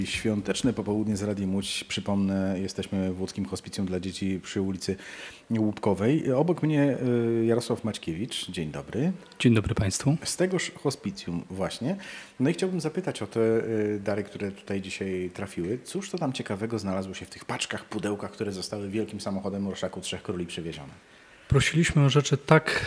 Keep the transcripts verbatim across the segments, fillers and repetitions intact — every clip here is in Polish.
Świąteczne popołudnie z Radiem Łódź. Przypomnę, jesteśmy w Łódzkim Hospicjum dla Dzieci przy ulicy Łupkowej. Obok mnie y, Jarosław Maćkiewicz. Dzień dobry. Dzień dobry Państwu. Z tegoż hospicjum właśnie. No i chciałbym zapytać o te y, dary, które tutaj dzisiaj trafiły. Cóż to tam ciekawego znalazło się w tych paczkach, pudełkach, które zostały wielkim samochodem Orszaku Trzech Króli przywiezione? Prosiliśmy o rzeczy tak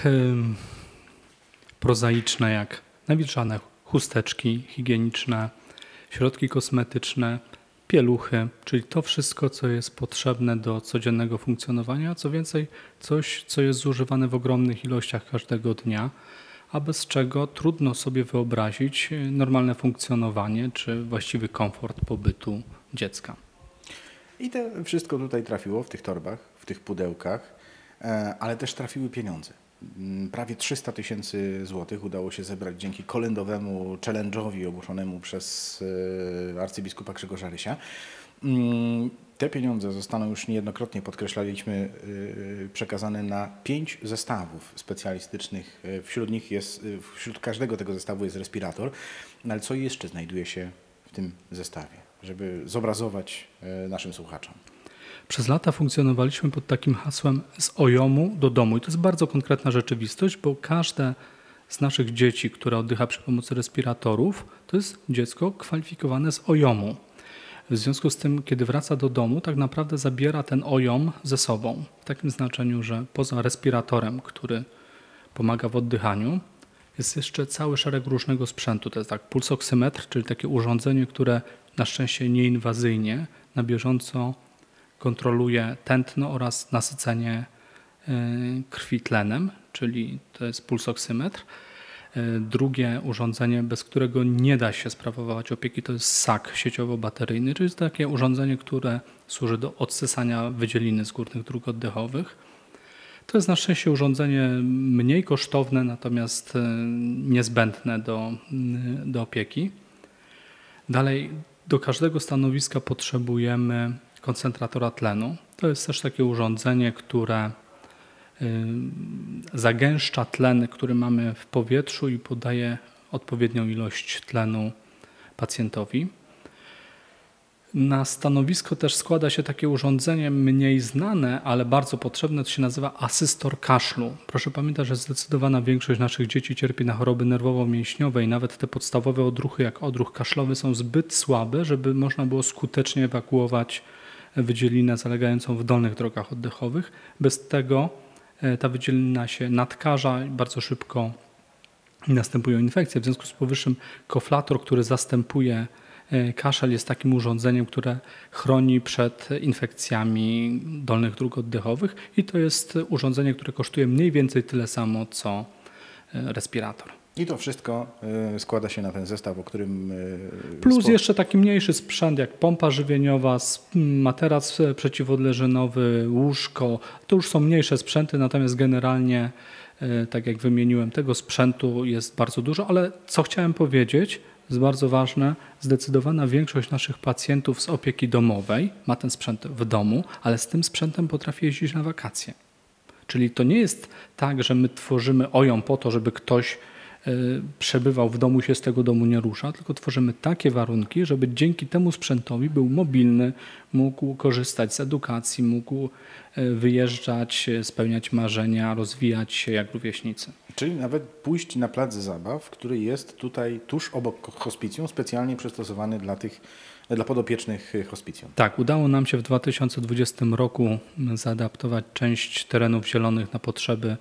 y, prozaiczne jak nawilżane chusteczki higieniczne, środki kosmetyczne, pieluchy, czyli to wszystko, co jest potrzebne do codziennego funkcjonowania, a co więcej, coś, co jest zużywane w ogromnych ilościach każdego dnia, a bez czego trudno sobie wyobrazić normalne funkcjonowanie czy właściwy komfort pobytu dziecka. I to wszystko tutaj trafiło w tych torbach, w tych pudełkach, ale też trafiły pieniądze. Prawie trzysta tysięcy złotych udało się zebrać dzięki kolędowemu challenge'owi ogłoszonemu przez arcybiskupa Grzegorza Rysia. Te pieniądze zostaną, już niejednokrotnie podkreślaliśmy, przekazane na pięć zestawów specjalistycznych. Wśród nich jest, wśród każdego tego zestawu jest respirator. No ale co jeszcze znajduje się w tym zestawie, żeby zobrazować naszym słuchaczom? Przez lata funkcjonowaliśmy pod takim hasłem z ojomu do domu i to jest bardzo konkretna rzeczywistość, bo każde z naszych dzieci, które oddycha przy pomocy respiratorów, to jest dziecko kwalifikowane z ojomu. W związku z tym, kiedy wraca do domu, tak naprawdę zabiera ten ojom ze sobą. W takim znaczeniu, że poza respiratorem, który pomaga w oddychaniu, jest jeszcze cały szereg różnego sprzętu. To jest tak pulsoksymetr, czyli takie urządzenie, które na szczęście nieinwazyjnie, na bieżąco kontroluje tętno oraz nasycenie krwi tlenem, czyli to jest pulsoksymetr. Drugie urządzenie, bez którego nie da się sprawować opieki, to jest sak sieciowo-bateryjny, czyli jest takie urządzenie, które służy do odsysania wydzieliny z górnych dróg oddechowych. To jest na szczęście urządzenie mniej kosztowne, natomiast niezbędne do, do opieki. Dalej do każdego stanowiska potrzebujemy koncentratora tlenu. To jest też takie urządzenie, które zagęszcza tlen, który mamy w powietrzu i podaje odpowiednią ilość tlenu pacjentowi. Na stanowisko też składa się takie urządzenie mniej znane, ale bardzo potrzebne, to się nazywa asystor kaszlu. Proszę pamiętać, że zdecydowana większość naszych dzieci cierpi na choroby nerwowo-mięśniowe i nawet te podstawowe odruchy jak odruch kaszlowy są zbyt słabe, żeby można było skutecznie ewakuować wydzielinę zalegającą w dolnych drogach oddechowych. Bez tego ta wydzielina się nadkaża i bardzo szybko następują infekcje. W związku z powyższym koflator, który zastępuje kaszel, jest takim urządzeniem, które chroni przed infekcjami dolnych dróg oddechowych i to jest urządzenie, które kosztuje mniej więcej tyle samo co respirator. I to wszystko składa się na ten zestaw, o którym... Plus jeszcze taki mniejszy sprzęt jak pompa żywieniowa, materac przeciwodleżynowy, łóżko. To już są mniejsze sprzęty, natomiast generalnie, tak jak wymieniłem, tego sprzętu jest bardzo dużo, ale co chciałem powiedzieć, jest bardzo ważne, zdecydowana większość naszych pacjentów z opieki domowej ma ten sprzęt w domu, ale z tym sprzętem potrafi jeździć na wakacje. Czyli to nie jest tak, że my tworzymy ojom po to, żeby ktoś przebywał w domu i się z tego domu nie rusza, tylko tworzymy takie warunki, żeby dzięki temu sprzętowi był mobilny, mógł korzystać z edukacji, mógł wyjeżdżać, spełniać marzenia, rozwijać się jak rówieśnicy. Czyli nawet pójść na plac zabaw, który jest tutaj tuż obok hospicjum, specjalnie przystosowany dla tych, dla podopiecznych hospicjum. Tak, udało nam się w dwa tysiące dwudziestym roku zaadaptować część terenów zielonych na potrzeby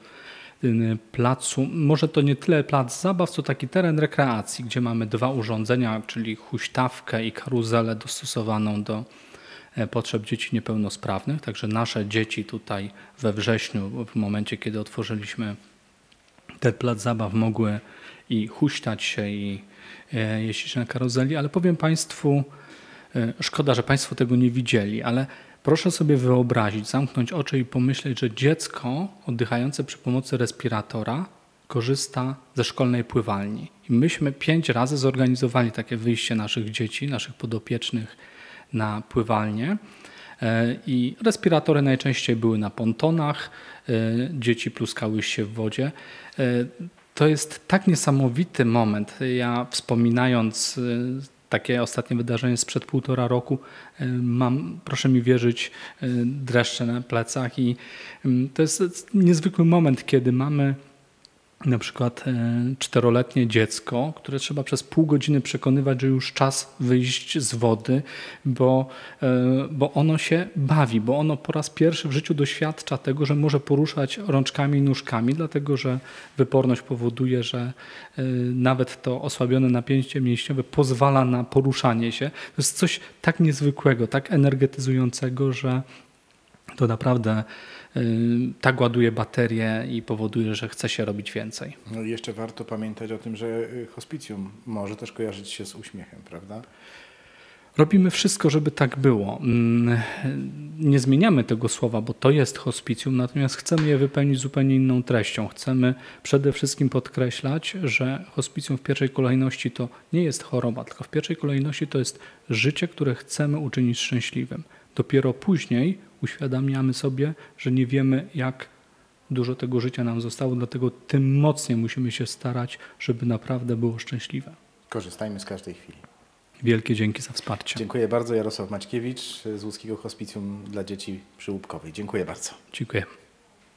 placu. Może to nie tyle plac zabaw, co taki teren rekreacji, gdzie mamy dwa urządzenia, czyli huśtawkę i karuzelę dostosowaną do potrzeb dzieci niepełnosprawnych. Także nasze dzieci tutaj we wrześniu, w momencie kiedy otworzyliśmy ten plac zabaw, mogły i huśtać się i jeździć na karuzeli, ale powiem Państwu, szkoda, że Państwo tego nie widzieli, ale proszę sobie wyobrazić, zamknąć oczy i pomyśleć, że dziecko oddychające przy pomocy respiratora korzysta ze szkolnej pływalni. I myśmy pięć razy zorganizowali takie wyjście naszych dzieci, naszych podopiecznych na pływalnię. I respiratory najczęściej były na pontonach, dzieci pluskały się w wodzie. To jest tak niesamowity moment. Ja wspominając takie ostatnie wydarzenie sprzed półtora roku. Mam, proszę mi wierzyć, dreszcze na plecach i to jest niezwykły moment, kiedy mamy na przykład czteroletnie dziecko, które trzeba przez pół godziny przekonywać, że już czas wyjść z wody, bo, bo ono się bawi, bo ono po raz pierwszy w życiu doświadcza tego, że może poruszać rączkami i nóżkami, dlatego że wyporność powoduje, że nawet to osłabione napięcie mięśniowe pozwala na poruszanie się. To jest coś tak niezwykłego, tak energetyzującego, że to naprawdę tak ładuje baterię i powoduje, że chce się robić więcej. No i jeszcze warto pamiętać o tym, że hospicjum może też kojarzyć się z uśmiechem, prawda? Robimy wszystko, żeby tak było. Nie zmieniamy tego słowa, bo to jest hospicjum, natomiast chcemy je wypełnić zupełnie inną treścią. Chcemy przede wszystkim podkreślać, że hospicjum w pierwszej kolejności to nie jest choroba, tylko w pierwszej kolejności to jest życie, które chcemy uczynić szczęśliwym. Dopiero później uświadamiamy sobie, że nie wiemy, jak dużo tego życia nam zostało, dlatego tym mocniej musimy się starać, żeby naprawdę było szczęśliwe. Korzystajmy z każdej chwili. Wielkie dzięki za wsparcie. Dziękuję bardzo. Jarosław Maćkiewicz z Łódzkiego Hospicjum dla Dzieci przy Łupkowej. Dziękuję bardzo. Dziękuję.